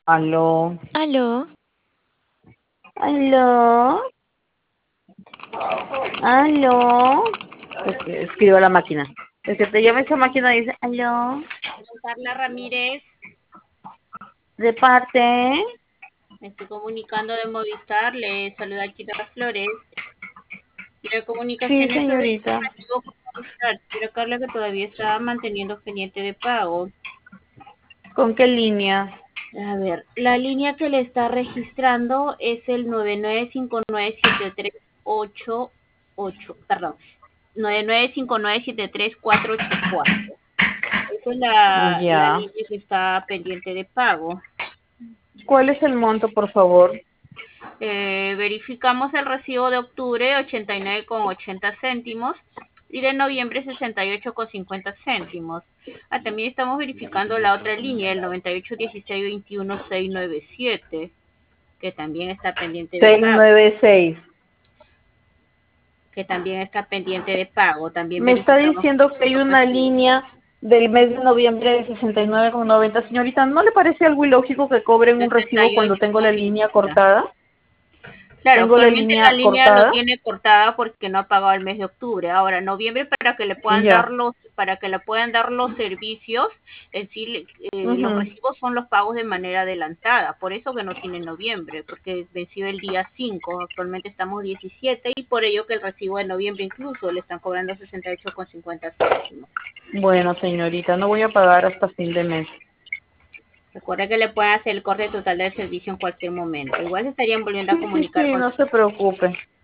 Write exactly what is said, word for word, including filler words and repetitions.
Aló, Aló, aló, aló. Es que escribo a la máquina. Es que te llama esa máquina y dice, aló, Carla Ramírez, de parte. me estoy comunicando de Movistar, le saluda Kira Flores. Quiero Sí, comunicaciones sobre el señorita. recibo con Movistar. Quiero Carla que todavía está manteniendo pendiente de pago. ¿Con qué línea? A ver, la línea que le está registrando es el nueve nueve cinco nueve siete tres ocho ocho, perdón, nueve nueve cinco nueve siete tres cuatro ocho cuatro. Esa es la, la Ya. línea que está pendiente de pago. ¿Cuál es el monto, por favor? Eh, verificamos el recibo de octubre, ochenta y nueve con ochenta céntimos, y de noviembre, sesenta y ocho con cincuenta céntimos. Ah, también estamos verificando la otra línea, el noventa y ocho dieciséis veintiuno seiscientos noventa y siete, que también está pendiente de pago, seiscientos noventa y seis. que también está pendiente de pago. También Me está verificamos diciendo que hay el una recibo. línea del mes de noviembre de sesenta y nueve con noventa. Señorita, ¿no le parece algo ilógico que cobren un recibo cuando tengo la línea sesenta y ocho con cincuenta. cortada? Claro, Tengo la actualmente la línea línea lo cortada. tiene cortada porque no ha pagado el mes de octubre. Ahora, noviembre para que le puedan dar Ya. los, para que le puedan dar los servicios, en sí, eh, los Ujú. recibos son los pagos de manera adelantada. Por eso que no tiene noviembre, porque venció el día cinco. Actualmente estamos diecisiete y por ello que el recibo de noviembre incluso le están cobrando sesenta y ocho con cincuenta céntimos. Bueno, señorita, no voy a pagar hasta fin de mes. Recuerde que le pueden hacer el corte total del servicio en cualquier momento. Igual se estarían volviendo a Sí, sí, comunicar sí, con no se preocupe.